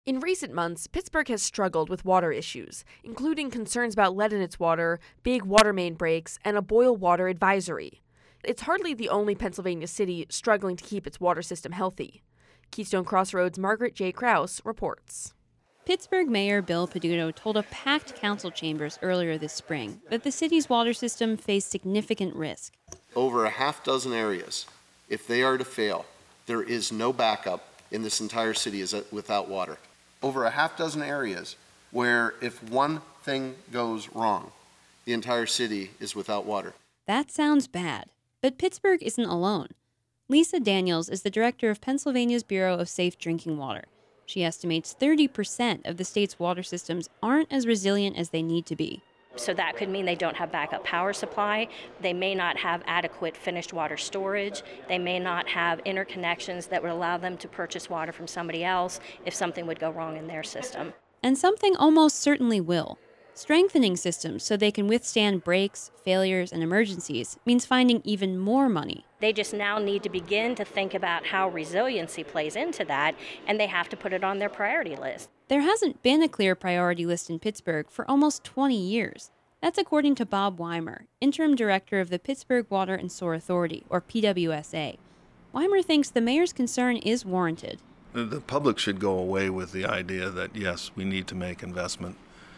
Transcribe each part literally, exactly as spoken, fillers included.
In recent months, Pittsburgh has struggled with water issues, including concerns about lead in its water, big water main breaks, and a boil water advisory. It's hardly the only Pennsylvania city struggling to keep its water system healthy. Keystone Crossroads' Margaret J. Krause reports. Pittsburgh Mayor Bill Peduto told a packed council chambers earlier this spring that the city's water system faced significant risk. Over a half dozen areas, if they are to fail, there is no backup in this entire city is without water. Over a half dozen areas where if one thing goes wrong, the entire city is without water. That sounds bad, but Pittsburgh isn't alone. Lisa Daniels is the director of Pennsylvania's Bureau of Safe Drinking Water. She estimates thirty percent of the state's water systems aren't as resilient as they need to be. So that could mean they don't have backup power supply, they may not have adequate finished water storage, they may not have interconnections that would allow them to purchase water from somebody else if something would go wrong in their system. And something almost certainly will. Strengthening systems so they can withstand breaks, failures, and emergencies means finding even more money. They just now need to begin to think about how resiliency plays into that, and they have to put it on their priority list. There hasn't been a clear priority list in Pittsburgh for almost twenty years. That's according to Bob Weimer, interim director of the Pittsburgh Water and Sewer Authority, or P W S A. Weimer thinks the mayor's concern is warranted. The public should go away with the idea that, yes, we need to make investment,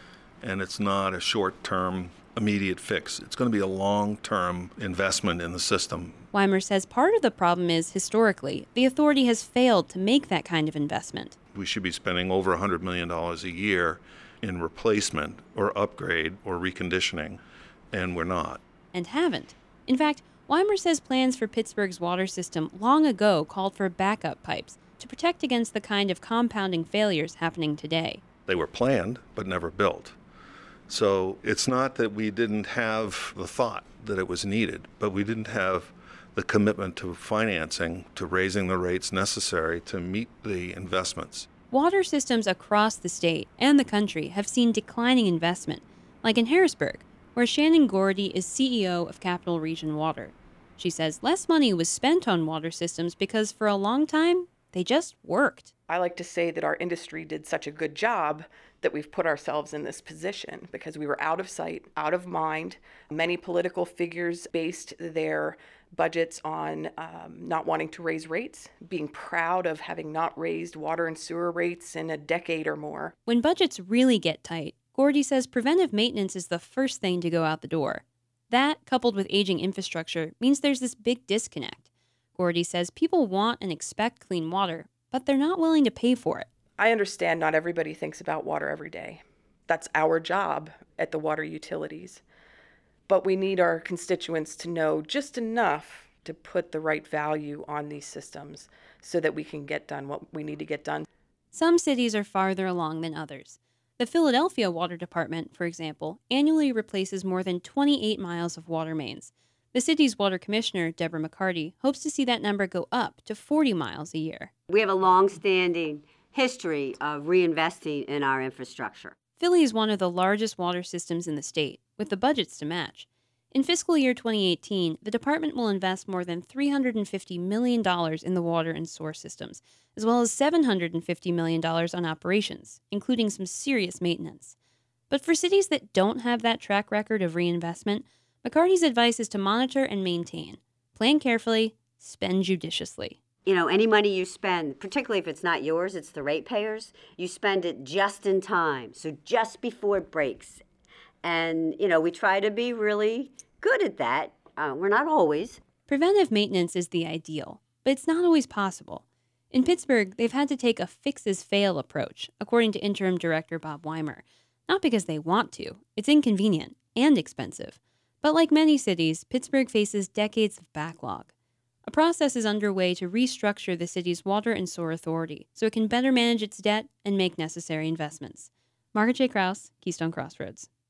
and it's not a short-term, immediate fix. It's going to be a long-term investment in the system. Weimer says part of the problem is, historically, the authority has failed to make that kind of investment. We should be spending over one hundred million dollars a year in replacement or upgrade or reconditioning, and we're not. And haven't. In fact, Weimer says plans for Pittsburgh's water system long ago called for backup pipes to protect against the kind of compounding failures happening today. They were planned, but never built. So it's not that we didn't have the thought that it was needed, but we didn't have the commitment to financing, to raising the rates necessary to meet the investments. Water systems across the state and the country have seen declining investment, like in Harrisburg, where Shannon Gordy is C E O of Capital Region Water. She says less money was spent on water systems because for a long time, they just worked. I like to say that our industry did such a good job that we've put ourselves in this position because we were out of sight, out of mind. Many political figures based their budgets on um, not wanting to raise rates, being proud of having not raised water and sewer rates in a decade or more. When budgets really get tight, Gordy says preventive maintenance is the first thing to go out the door. That, coupled with aging infrastructure, means there's this big disconnect. Gordy says people want and expect clean water, but they're not willing to pay for it. I understand not everybody thinks about water every day. That's our job at the water utilities. But we need our constituents to know just enough to put the right value on these systems so that we can get done what we need to get done. Some cities are farther along than others. The Philadelphia Water Department, for example, annually replaces more than twenty-eight miles of water mains. The city's water commissioner, Deborah McCarty, hopes to see that number go up to forty miles a year. We have a long-standing history of reinvesting in our infrastructure. Philly is one of the largest water systems in the state, with the budgets to match. In fiscal year twenty eighteen, the department will invest more than three hundred fifty million dollars in the water and sewer systems, as well as seven hundred fifty million dollars on operations, including some serious maintenance. But for cities that don't have that track record of reinvestment, McCarty's advice is to monitor and maintain. Plan carefully, spend judiciously. You know, any money you spend, particularly if it's not yours, it's the ratepayers, you spend it just in time, so just before it breaks. And, you know, we try to be really good at that. Uh, we're not always. Preventive maintenance is the ideal, but it's not always possible. In Pittsburgh, they've had to take a fix-as-fail approach, according to interim director Bob Weimer. Not because they want to. It's inconvenient and expensive. But like many cities, Pittsburgh faces decades of backlog. A process is underway to restructure the city's water and sewer authority so it can better manage its debt and make necessary investments. Margaret J. Krause, Keystone Crossroads.